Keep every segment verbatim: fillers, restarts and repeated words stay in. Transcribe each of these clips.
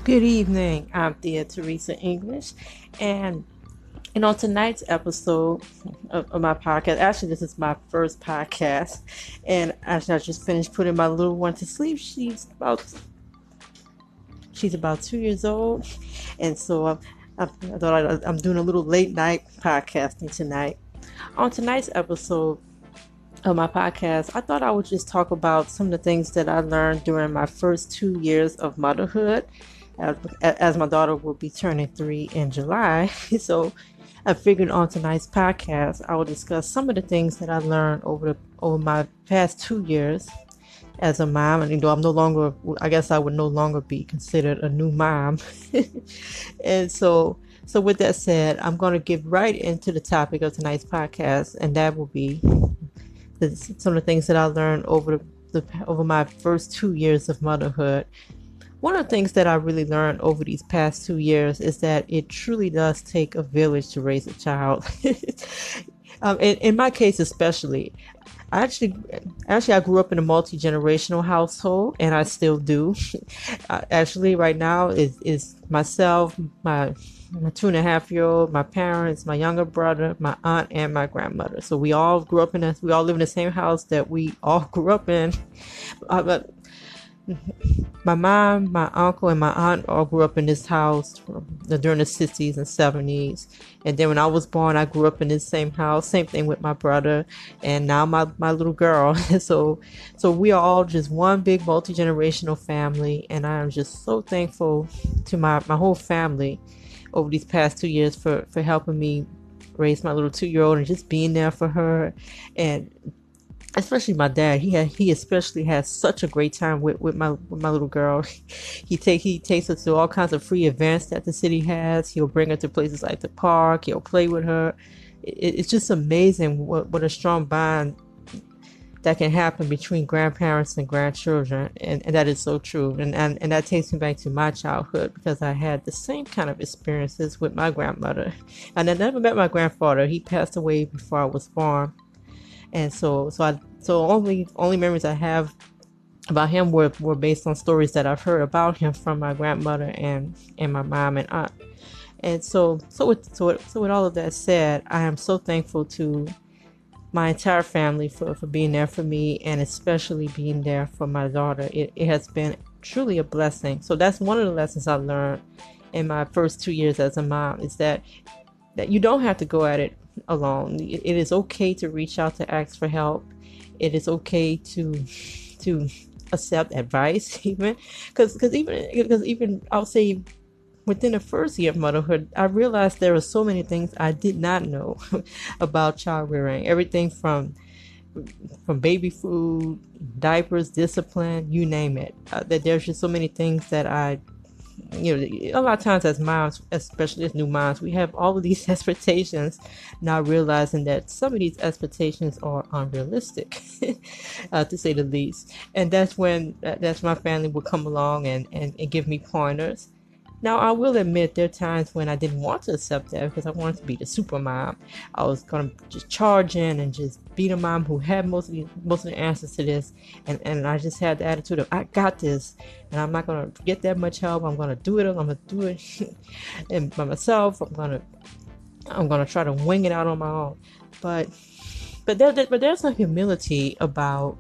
Good evening. I'm Thea Teresa English, and and on tonight's episode of, of my podcast, actually, this is my first podcast, and actually, I just finished putting my little one to sleep. She's about she's about two years old, and so I, I, I thought I, I'm doing a little late night podcasting tonight. On tonight's episode of my podcast, I thought I would just talk about some of the things that I learned during my first two years of motherhood, as, as my daughter will be turning three in July. So I figured on tonight's podcast, I will discuss some of the things that I learned over the over my past two years as a mom. And you know, I'm no longer, I guess I would no longer be considered a new mom. And so, so with that said, I'm going to get right into the topic of tonight's podcast, and that will be the, some of the things that I learned over the, the over my first two years of motherhood. One of the things that I really learned over these past two years is that it truly does take a village to raise a child. um, in, in my case, especially, I actually, actually, I grew up in a multi generational household, and I still do. uh, actually, right now is is myself, my my two and a half year old, my parents, my younger brother, my aunt, and my grandmother. So we all grew up in a, we all live in the same house that we all grew up in. Uh, but my mom, my uncle, and my aunt all grew up in this house during the sixties and seventies. And then when I was born, I grew up in this same house. Same thing with my brother, and now my, my little girl. so, so we are all just one big multi generational family, and I am just so thankful to my my whole family over these past two years for for helping me raise my little two year old and just being there for her. And especially my dad, he had, he especially has such a great time with, with my with my little girl. He take he takes her to all kinds of free events that the city has. He'll bring her to places like the park. He'll play with her. It, it's just amazing what, what a strong bond that can happen between grandparents and grandchildren, and, and that is so true. And, and and that takes me back to my childhood, because I had the same kind of experiences with my grandmother. And I never met my grandfather. He passed away before I was born, and so so I so only only memories I have about him were, were based on stories that I've heard about him from my grandmother and and my mom and aunt. And so so with so with, so with all of that said, I am so thankful to my entire family for, for being there for me, and especially being there for my daughter. It, it has been truly a blessing. So that's one of the lessons I learned in my first two years as a mom, is that that you don't have to go at it alone. It, it is okay to reach out to ask for help. It is okay to to accept advice, even because because even because even I'll say within the first year of motherhood, I realized there were so many things I did not know about child rearing. Everything from from baby food, diapers, discipline, you name it. Uh, that there's just so many things that I, you know, a lot of times as moms, especially as new moms, we have all of these expectations, not realizing that some of these expectations are unrealistic, uh, to say the least. And that's when that's my family would come along and, and, and give me pointers. Now, I will admit there are times when I didn't want to accept that, because I wanted to be the super mom. I was gonna just charge in and just be the mom who had most of the most of the answers to this, and and I just had the attitude of, I got this, and I'm not gonna get that much help. I'm gonna do it. I'm gonna do it and by myself. I'm gonna I'm gonna try to wing it out on my own. But but there, there but there's some humility about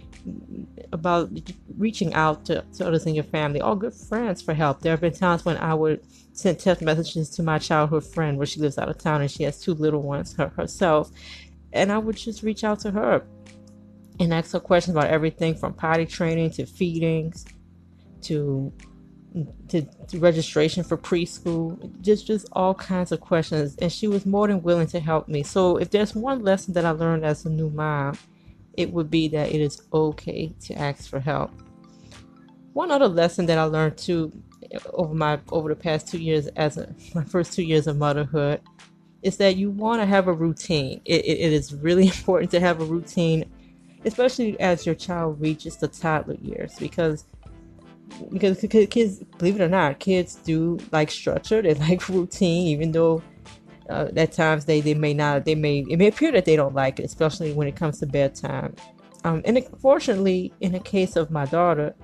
about reaching out to, to others in your family or good friends for help. There have been times when I would send text messages to my childhood friend, where she lives out of town and she has two little ones her, herself, and I would just reach out to her and ask her questions about everything from potty training to feedings to to, to registration for preschool, just just all kinds of questions, and she was more than willing to help me. So if there's one lesson that I learned as a new mom, it would be that it is okay to ask for help. One other lesson that I learned too over my over the past two years as a, my first two years of motherhood, is that you want to have a routine. It, it, it is really important to have a routine, especially as your child reaches the toddler years, because because kids, believe it or not, kids do like structure. They like routine, even though uh, at times they, they may not, they may, it may appear that they don't like it, especially when it comes to bedtime. Um, and it, fortunately, in the case of my daughter,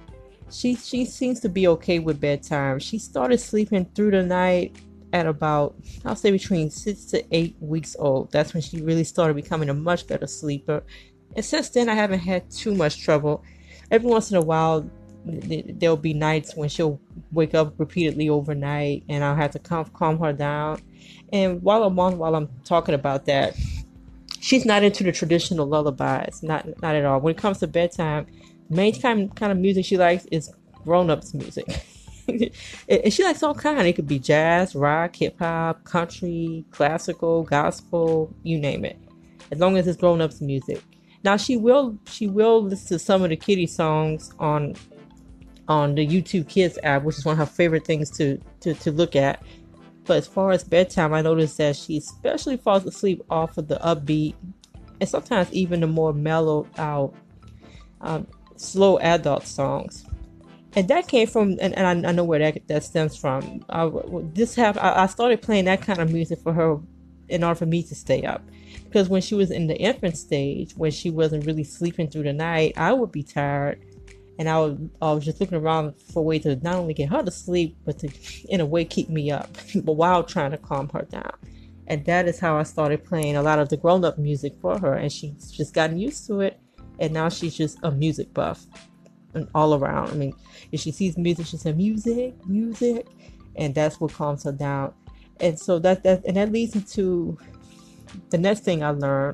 she she seems to be okay with bedtime. She started sleeping through the night at about, I'll say, between six to eight weeks old. That's when she really started becoming a much better sleeper. And since then, I haven't had too much trouble. Every once in a while, there'll be nights when she'll wake up repeatedly overnight, and I'll have to calm, calm her down. And while I'm on, while I'm talking about that, she's not into the traditional lullabies, not not at all. When it comes to bedtime, the main kind kind of music she likes is grown-ups music. And she likes all kind. It could be jazz, rock, hip hop, country, classical, gospel, you name it. As long as it's grown-ups music. Now she will she will listen to some of the kiddie songs on on the YouTube Kids app, which is one of her favorite things to to, to look at. But as far as bedtime, I noticed that she especially falls asleep off of the upbeat and sometimes even the more mellowed out, um, slow adult songs. And that came from, and, and I, I know where that, that stems from. I, this happened, I, I started playing that kind of music for her in order for me to stay up. Because when she was in the infant stage, when she wasn't really sleeping through the night, I would be tired. And I, would, I was just looking around for a way to not only get her to sleep, but to, in a way, keep me up, but while trying to calm her down. And that is how I started playing a lot of the grown-up music for her. And she's just gotten used to it. And now she's just a music buff and all around. I mean, if she sees music, she says, music, music. And that's what calms her down. And so that, that, and that leads into the next thing I learned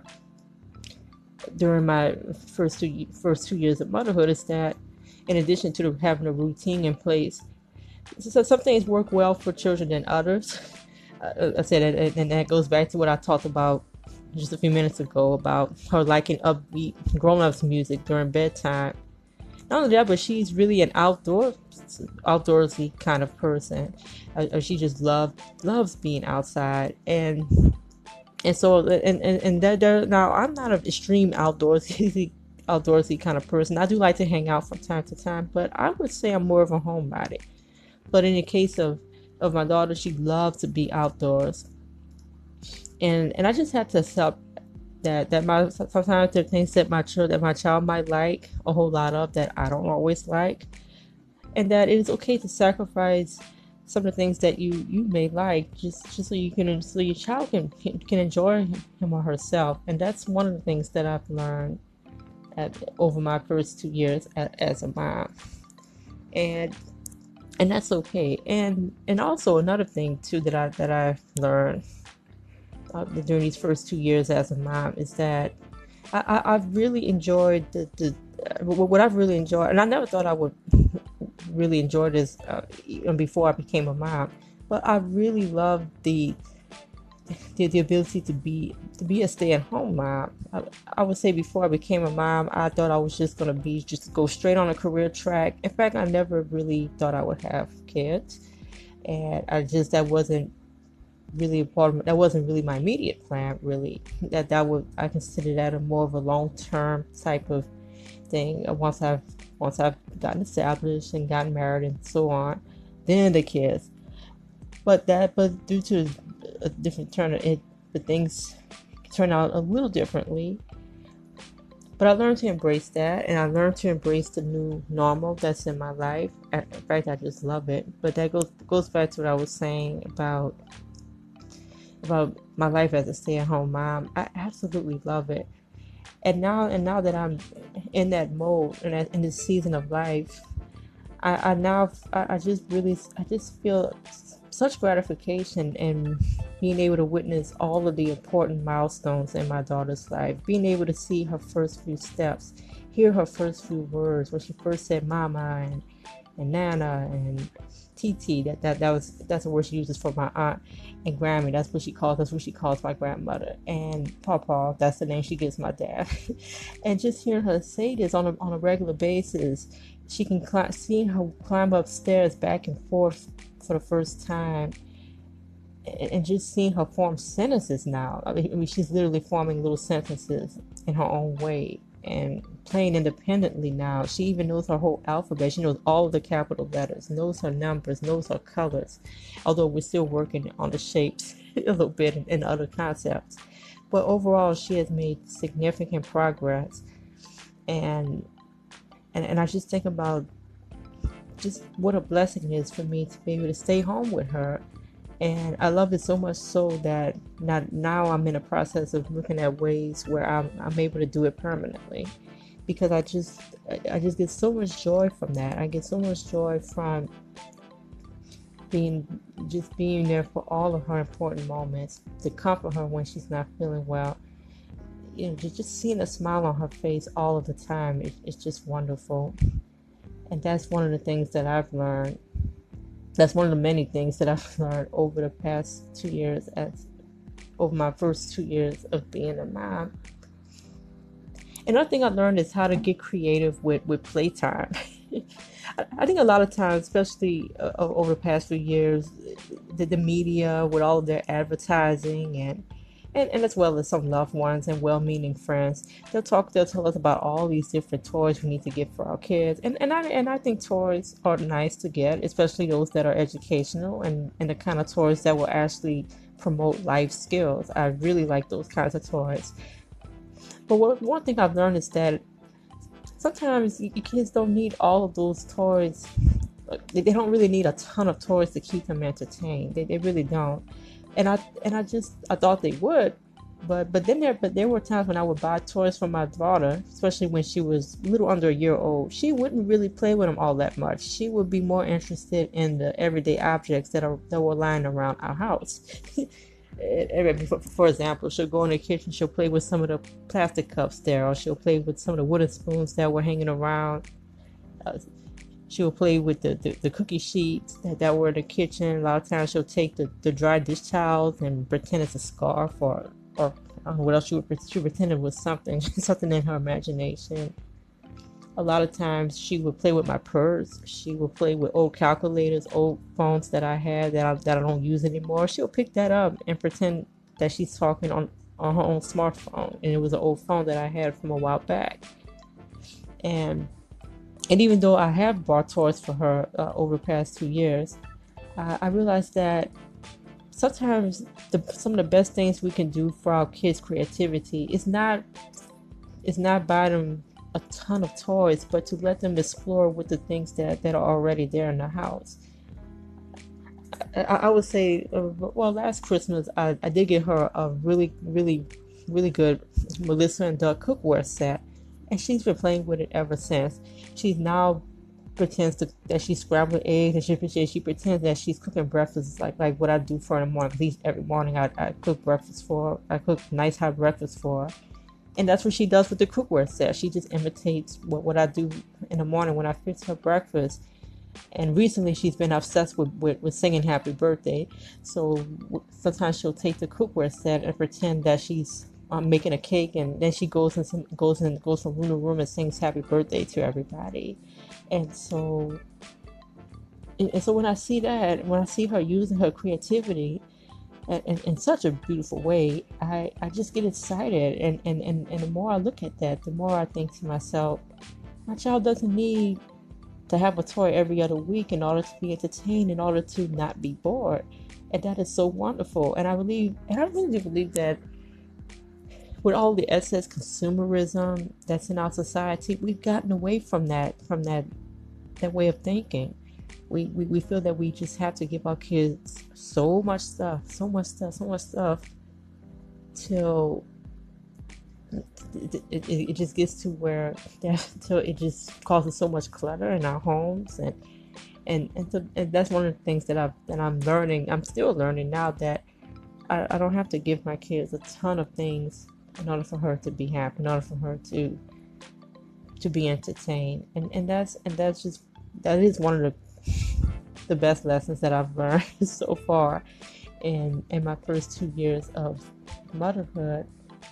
during my first two, first two years of motherhood is that in addition to the, having a routine in place, so some things work well for children than others. Uh, I said, and, and that goes back to what I talked about just a few minutes ago about her liking upbeat grown-ups music during bedtime. Not only that, but she's really an outdoor, outdoorsy kind of person. Uh, she just loves loves being outside, and and so and and, and that there, now I'm not an extreme outdoorsy outdoorsy kind of person. I do like to hang out from time to time, but I would say I'm more of a homebody. But in the case of of my daughter, she loves to be outdoors, and and I just had to accept that that my sometimes there are things that my child that my child might like a whole lot of that I don't always like, and that it is okay to sacrifice some of the things that you you may like just just so you can so your child can can, can enjoy him or herself. And that's one of the things that I've learned at, over my first two years as, as a mom, and and that's okay. And and also another thing too that I that I've learned uh, during these first two years as a mom is that I, I I've really enjoyed the the uh, what I've really enjoyed, and I never thought I would really enjoy this uh, even before I became a mom, but I really love the the, the ability to be to be a stay-at-home mom. I, I would say before I became a mom, I thought I was just gonna be just go straight on a career track. In fact, I never really thought I would have kids, and I just that wasn't really a part of, that wasn't really my immediate plan. Really, that that would I consider that a more of a long-term type of thing. Once I've once I've gotten established and gotten married and so on, then the kids. But that but due to a different turn, it but things turn out a little differently. But I learned to embrace that, and I learned to embrace the new normal that's in my life. In fact, I just love it. But that goes goes back to what I was saying about about my life as a stay-at-home mom. I absolutely love it. And now, and now that I'm in that mode and in this season of life, I, I now, I, I just really, I just feel such gratification in being able to witness all of the important milestones in my daughter's life, being able to see her first few steps, hear her first few words, when she first said mama and, and nana and Titi, that, that that was that's a word she uses for my aunt, and Grammy, that's what she calls that's what she calls my grandmother, and Papa, that's the name she gives my dad. And just hearing her say this on a on a regular basis, she can climb, seeing her climb upstairs back and forth for the first time, and, and just seeing her form sentences now. I mean, I mean, she's literally forming little sentences in her own way and playing independently now. She even knows her whole alphabet. She knows all of the capital letters, knows her numbers, knows her colors, although we're still working on the shapes a little bit and, and other concepts. But overall, she has made significant progress. And and, and I just think about just what a blessing it is for me to be able to stay home with her. And I love it so much so that not, now I'm in a process of looking at ways where I'm, I'm able to do it permanently, because I just I just get so much joy from that. I get so much joy from being just being there for all of her important moments, to comfort her when she's not feeling well. You know, just, just seeing a smile on her face all of the time, it, it's just wonderful. And that's one of the things that I've learned. That's one of the many things that I've learned over the past two years, as over my first two years of being a mom. Another thing I learned is how to get creative with, with playtime. I think a lot of times, especially uh, over the past few years, the, the media with all of their advertising and, and and as well as some loved ones and well-meaning friends, they'll talk, they'll tell us about all these different toys we need to get for our kids. And and I and I think toys are nice to get, especially those that are educational and, and the kind of toys that will actually promote life skills. I really like those kinds of toys. But what, one thing I've learned is that sometimes your kids don't need all of those toys. They don't really need a ton of toys to keep them entertained. They, they really don't. And I and I just I thought they would, but but then there but there were times when I would buy toys for my daughter, especially when she was a little under a year old. She wouldn't really play with them all that much. She would be more interested in the everyday objects that are that were lying around our house. For example, she'll go in the kitchen, she'll play with some of the plastic cups there, or she'll play with some of the wooden spoons that were hanging around. Uh, she'll play with the, the, the cookie sheets that, that were in the kitchen. A lot of times she'll take the, the dry dish towels and pretend it's a scarf, or, or I don't know what else she would, she would pretend it was something, something in her imagination. A lot of times she would play with my purse. She would play with old calculators, old phones that I had that I, that I don't use anymore. She'll pick that up and pretend that she's talking on, on her own smartphone. And it was an old phone that I had from a while back. And and even though I have bought toys for her uh, over the past two years, uh, I realized that sometimes the, some of the best things we can do for our kids' creativity is not is not buy them a ton of toys, but to let them explore with the things that, that are already there in the house. I, I would say, uh, well, last Christmas, I, I did get her a really, really, really good Melissa and Doug cookware set, and she's been playing with it ever since. She's now pretends to, that she's scrambled eggs, and she, she pretends that she's cooking breakfast, like like what I do for her in the morning. Because every morning I, I cook breakfast for her. I cook nice hot breakfast for her. And that's what she does with the cookware set. She just imitates what, what I do in the morning when I fix her breakfast. And recently she's been obsessed with, with, with singing happy birthday. So sometimes she'll take the cookware set and pretend that she's um, making a cake, and then she goes and goes and goes from room to room and sings happy birthday to everybody. And so and so when I see that, when I see her using her creativity in, in such a beautiful way, I, I just get excited. And, and, and, and the more I look at that, the more I think to myself, my child doesn't need to have a toy every other week in order to be entertained, in order to not be bored. And that is so wonderful. And I believe, and I really do believe that with all the excess consumerism that's in our society, we've gotten away from that, from that, that way of thinking. We, we, we feel that we just have to give our kids so much stuff, so much stuff, so much stuff, till it, it, it just gets to where till it just causes so much clutter in our homes. And and and, so, and that's one of the things that I've that I'm learning. I'm still learning now, that I, I don't have to give my kids a ton of things in order for her to be happy, in order for her to to be entertained. And and that's and that's just that is one of the the best lessons that I've learned so far in in my first two years of motherhood.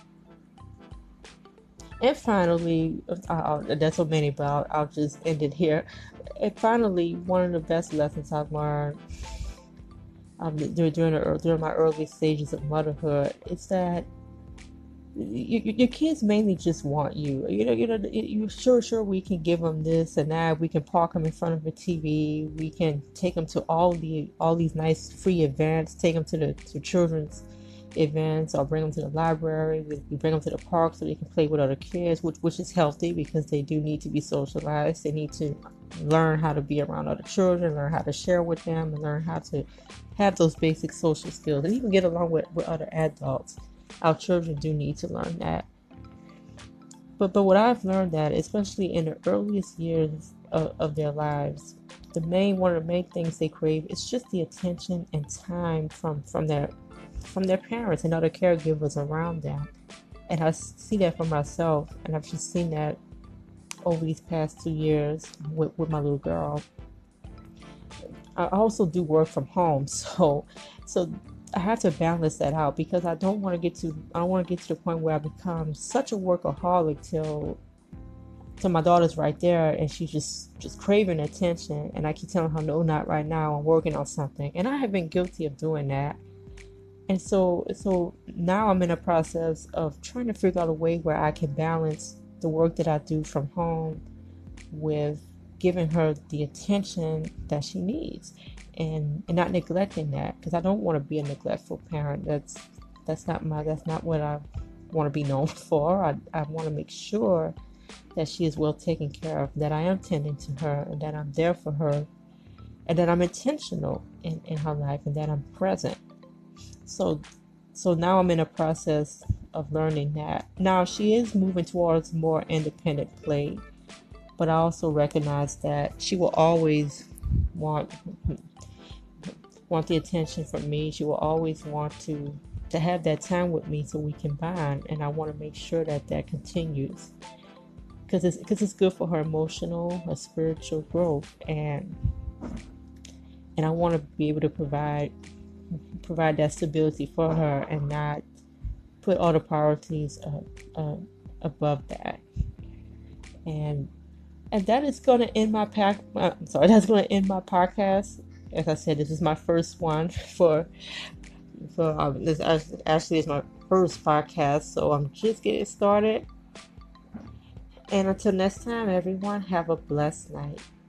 And finally, uh, there's so many, but I'll, I'll just end it here. And finally, one of the best lessons I've learned um, during during, the, during my early stages of motherhood is that you, your kids mainly just want you. You know, you know, you sure, sure we can give them this and that. We can park them in front of the T V. We can take them to all the all these nice free events. Take them to the to children's events or bring them to the library. We, we bring them to the park so they can play with other kids, which, which is healthy because they do need to be socialized. They need to learn how to be around other children, learn how to share with them, and learn how to have those basic social skills and even get along with, with other adults. Our children do need to learn that. But but what I've learned that, especially in the earliest years of, of their lives, the main one of the main things they crave is just the attention and time from from their from their parents and other caregivers around them. And I see that for myself, and I've just seen that over these past two years with, with my little girl. I also do work from home, so so I have to balance that out because I don't want to get to I don't want to get to the point where I become such a workaholic till till my daughter's right there and she's just just craving attention, and I keep telling her no, not right now, I'm working on something. And I have been guilty of doing that. And so so now I'm in a process of trying to figure out a way where I can balance the work that I do from home with giving her the attention that she needs, and, and not neglecting that, because I don't want to be a neglectful parent. That's that's not my that's not what I want to be known for. I, I want to make sure that she is well taken care of, that I am tending to her, and that I'm there for her, and that I'm intentional in, in her life, and that I'm present. So so now I'm in a process of learning that. Now she is moving towards more independent play, but I also recognize that she will always want want the attention from me. She will always want to to have that time with me so we can bond, and I want to make sure that that continues because it's because it's good for her emotional, her spiritual growth, and and I want to be able to provide provide that stability for her and not put all the priorities uh, uh, above that. And And that is going to end my pack. Uh, I'm sorry, that's going to end my podcast. As I said, this is my first one for for um, this actually is my first podcast, so I'm just getting started. And until next time, everyone, have a blessed night.